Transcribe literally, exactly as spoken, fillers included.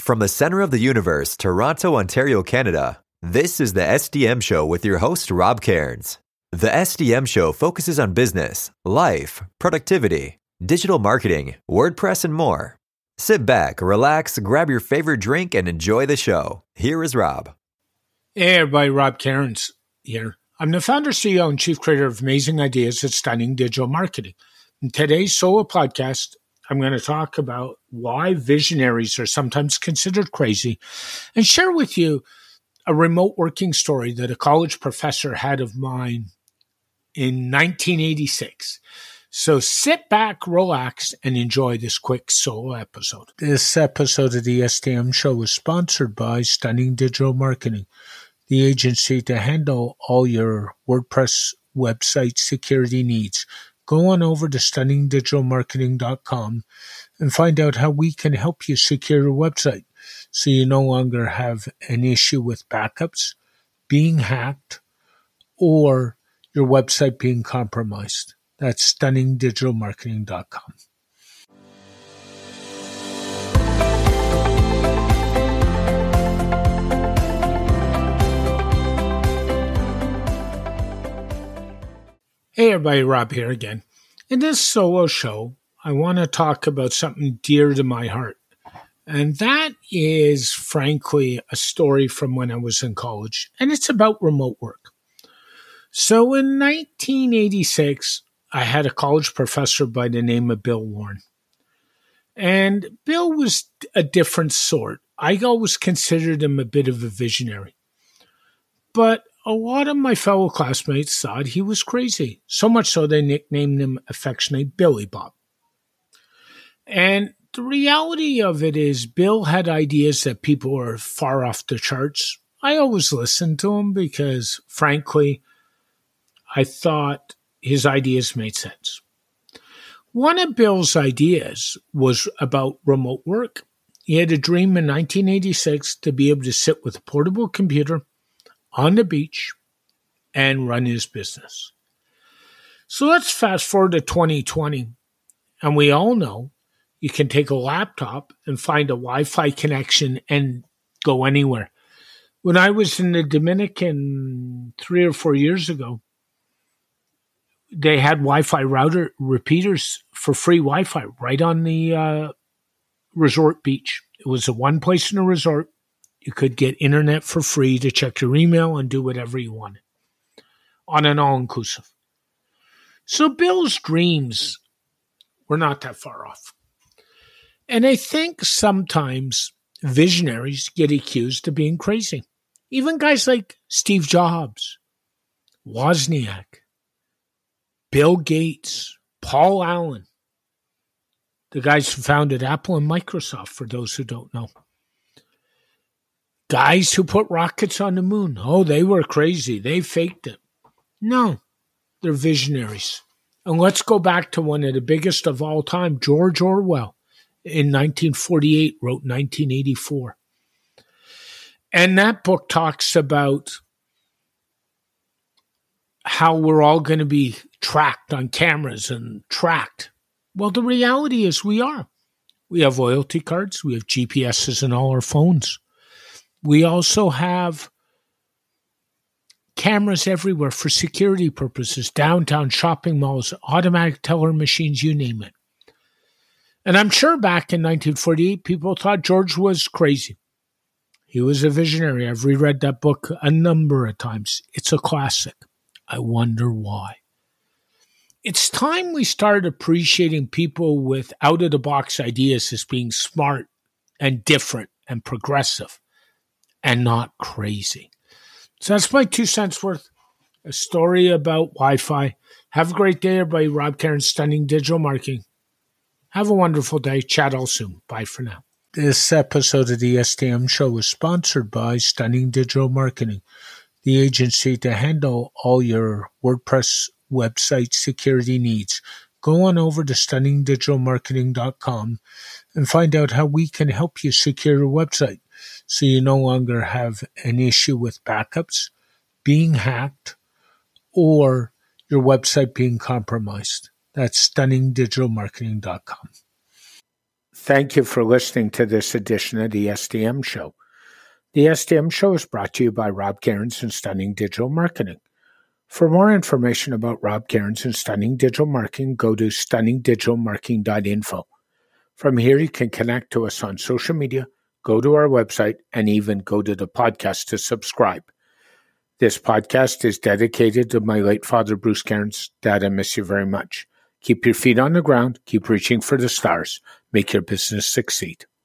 From the center of the universe, Toronto, Ontario, Canada, this is the S D M Show with your host, Rob Cairns. The S D M Show focuses on business, life, productivity, digital marketing, WordPress, and more. Sit back, relax, grab your favorite drink, and enjoy the show. Here is Rob. Hey everybody, Rob Cairns here. I'm the founder, C E O, and chief creator of Amazing Ideas at Stunning Digital Marketing. In today's solo podcast, I'm going to talk about why visionaries are sometimes considered crazy and share with you a remote working story that a college professor had of mine in nineteen eighty-six. So sit back, relax, and enjoy this quick solo episode. This episode of the S D M Show is sponsored by Stunning Digital Marketing, the agency to handle all your WordPress website security needs. Go on over to stunning digital marketing dot com and find out how we can help you secure your website so you no longer have an issue with backups, being hacked, or your website being compromised. That's stunning digital marketing dot com. Hey everybody, Rob here again. In this solo show, I want to talk about something dear to my heart. And that is, frankly, a story from when I was in college. And it's about remote work. So in nineteen eighty-six, I had a college professor by the name of Bill Warren. And Bill was a different sort. I always considered him a bit of a visionary. But a lot of my fellow classmates thought he was crazy, so much so they nicknamed him affectionately Billy Bob. And the reality of it is Bill had ideas that people were far off the charts. I always listened to him because, frankly, I thought his ideas made sense. One of Bill's ideas was about remote work. He had a dream in nineteen eighty-six to be able to sit with a portable computer on the beach and run his business. So let's fast forward to twenty twenty. And we all know you can take a laptop and find a Wi-Fi connection and go anywhere. When I was in the Dominican three or four years ago, they had Wi-Fi router repeaters for free Wi-Fi right on the uh, resort beach. It was the one place in the resort you could get internet for free to check your email and do whatever you wanted on an all-inclusive. So Bill's dreams were not that far off. And I think sometimes visionaries get accused of being crazy. Even guys like Steve Jobs, Wozniak, Bill Gates, Paul Allen, the guys who founded Apple and Microsoft, for those who don't know. Guys who put rockets on the moon. Oh, they were crazy. They faked it. No, they're visionaries. And let's go back to one of the biggest of all time, George Orwell, in nineteen forty-eight, wrote nineteen eighty-four. And that book talks about how we're all going to be tracked on cameras and tracked. Well, the reality is we are. We have loyalty cards. We have G P S's in all our phones. We also have cameras everywhere for security purposes, downtown shopping malls, automatic teller machines, you name it. And I'm sure back in nineteen forty-eight, people thought George was crazy. He was a visionary. I've reread that book a number of times. It's a classic. I wonder why. It's time we start appreciating people with out-of-the-box ideas as being smart and different and progressive and not crazy. So that's my two cents worth. A story about Wi-Fi. Have a great day, everybody. Rob Cairns, Stunning Digital Marketing. Have a wonderful day. Chat all soon. Bye for now. This episode of the S D M Show is sponsored by Stunning Digital Marketing, the agency to handle all your WordPress website security needs. Go on over to stunning digital marketing dot com and find out how we can help you secure your website so you no longer have an issue with backups, being hacked, or your website being compromised. That's stunning digital marketing dot com. Thank you for listening to this edition of the S D M Show. The S D M Show is brought to you by Rob Cairns and Stunning Digital Marketing. For more information about Rob Cairns and Stunning Digital Marketing, go to stunning digital marketing dot info. From here, you can connect to us on social media, go to our website, and even go to the podcast to subscribe. This podcast is dedicated to my late father, Bruce Cairns. Dad, I miss you very much. Keep your feet on the ground. Keep reaching for the stars. Make your business succeed.